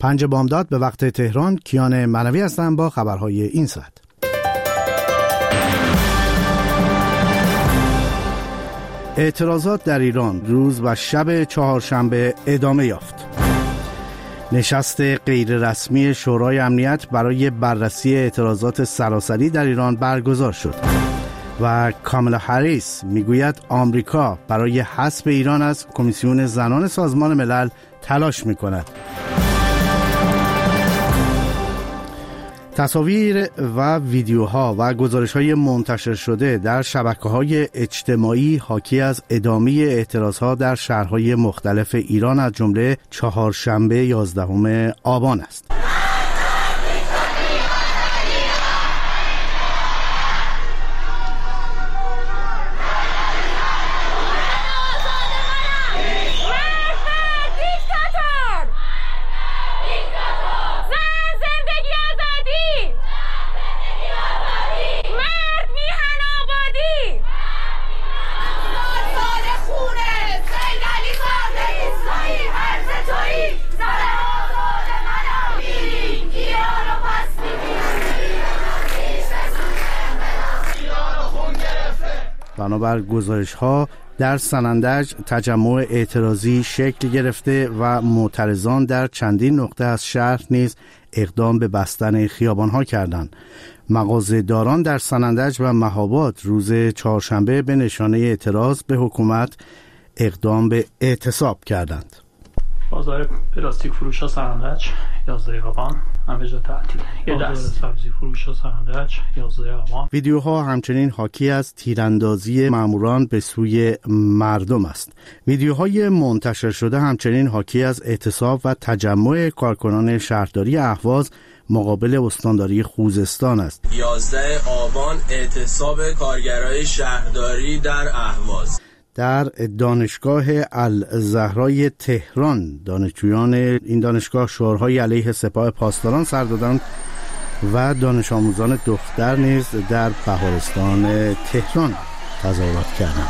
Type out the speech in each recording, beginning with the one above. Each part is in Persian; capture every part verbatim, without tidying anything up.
پنج بامداد به وقت تهران. کیان معنوی هستم با خبرهای این ساعت. اعتراضات در ایران روز و شب چهارشنبه ادامه یافت. نشست غیررسمی شورای امنیت برای بررسی اعتراضات سراسری در ایران برگزار شد و کامالا هریس میگوید آمریکا برای حذف ایران از کمیسیون زنان سازمان ملل تلاش میکند. تصاویر و ویدیوها و گزارش‌های منتشر شده در شبکه‌های اجتماعی حاکی از ادامه اعتراضها در شهرهای مختلف ایران از جمله چهارشنبه یازدهم آبان است. بنابر گزارش‌ها در سنندج تجمع اعتراضی شکل گرفته و معترضان در چندین نقطه از شهر نیز اقدام به بستن خیابان‌ها کردند. مغازه‌داران در سنندج و مهاباد روز چهارشنبه به نشانه اعتراض به حکومت اقدام به اعتصاب کردند. بازار پلاستیک فروش ها سنندج یازده آبان همه جا تعطیل. یه دست سبزی فروش ها سنندج یازده آبان. ویدیوها همچنین حاکی از تیراندازی ماموران به سوی مردم است. ویدیوهای منتشر شده همچنین حاکی از اعتصاب و تجمع کارکنان شهرداری اهواز مقابل استانداری خوزستان است. یازده آبان اعتصاب کارگرای شهرداری در اهواز. در دانشگاه الزهرای تهران دانشجویان این دانشگاه شعارهای علیه سپاه پاسداران سر دادند و دانش آموزان دختر نیز در بهارستان تهران تظاهرات کردند.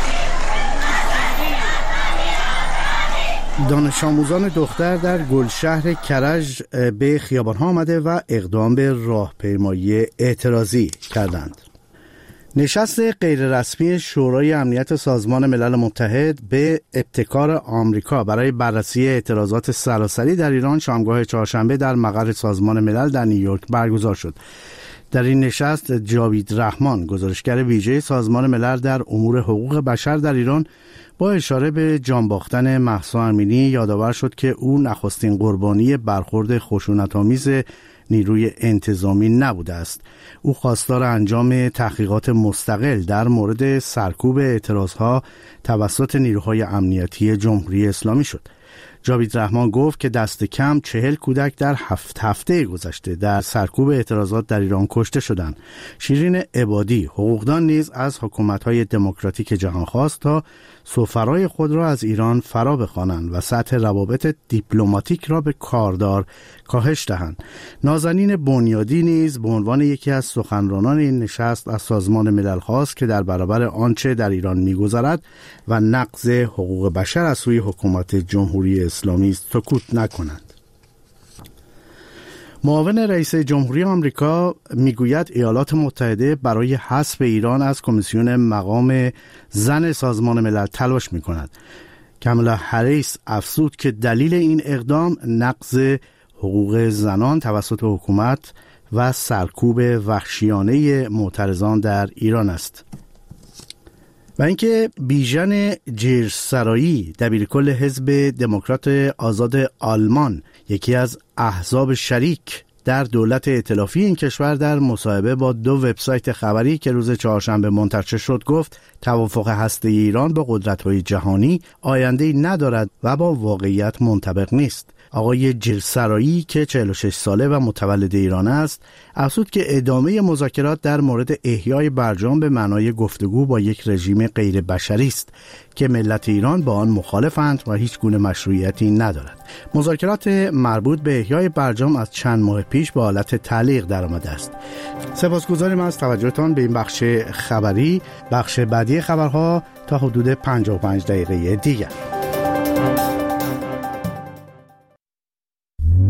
دانش آموزان دختر در گلشهر کرج به خیابان‌ها آمده و اقدام به راهپیمایی اعتراضی کردند. نشست غیررسمی شورای امنیت سازمان ملل متحد به ابتکار آمریکا برای بررسی اعتراضات سراسری در ایران شامگاه چهارشنبه در مقر سازمان ملل در نیویورک برگزار شد. در این نشست جاوید رحمان، گزارشگر ویژه سازمان ملل در امور حقوق بشر در ایران، با اشاره به جان باختن مهسا امینی یادآور شد که او نخستین قربانی برخورد خشونت‌آمیز نیروی انتظامی نبوده است. او خواستار انجام تحقیقات مستقل در مورد سرکوب اعتراضها توسط نیروهای امنیتی جمهوری اسلامی شد. جاوید رحمان گفت که دست کم چهل کودک در هفت هفته گذشته در سرکوب اعتراضات در ایران کشته شدند. شیرین عبادی، حقوقدان، نیز از حکومت‌های دموکراتیک جهان خواست تا سفرای خود را از ایران فرا بخوانند و سطح روابط دیپلماتیک را به کاردار کاهش دهند. نازنین بنیادی نیز به عنوان یکی از سخنرانان این نشست از سازمان ملل خواست که در برابر آنچه در ایران می‌گذرد و نقض حقوق بشر از سوی حکومت جمهوری اسلامی سکوت نکنند. معاون رئیس جمهوری آمریکا میگوید ایالات متحده برای حذف ایران از کمیسیون مقام زن سازمان ملل تلاش می‌کند. کامالا هریس افزود که دلیل این اقدام نقض حقوق زنان توسط حکومت و سرکوب وحشیانه معترضان در ایران است. و اینکه بیژن جیرسرایی، دبیرکل حزب دموکرات آزاد آلمان، یکی از احزاب شریک در دولت ائتلافی این کشور، در مصاحبه با دو وبسایت خبری که روز چهارشنبه منتشر شد گفت توافق هسته‌ای ایران با قدرت‌های جهانی آینده‌ای ندارد و با واقعیت منطبق نیست. آقای جیرسرایی که چهل و شش ساله و متولد ایران است، افزود که ادامه مذاکرات در مورد احیای برجام به معنای گفتگو با یک رژیم غیر بشری است که ملت ایران با آن مخالفند و هیچ گونه مشروعیتی ندارد. مذاکرات مربوط به احیای برجام از چند ماه پیش به حالت تعلیق درآمده است. سپاسگزاریم از توجهتان به این بخش خبری. بخش بعدی خبرها تا حدود پنجاه و پنج دقیقه دیگر.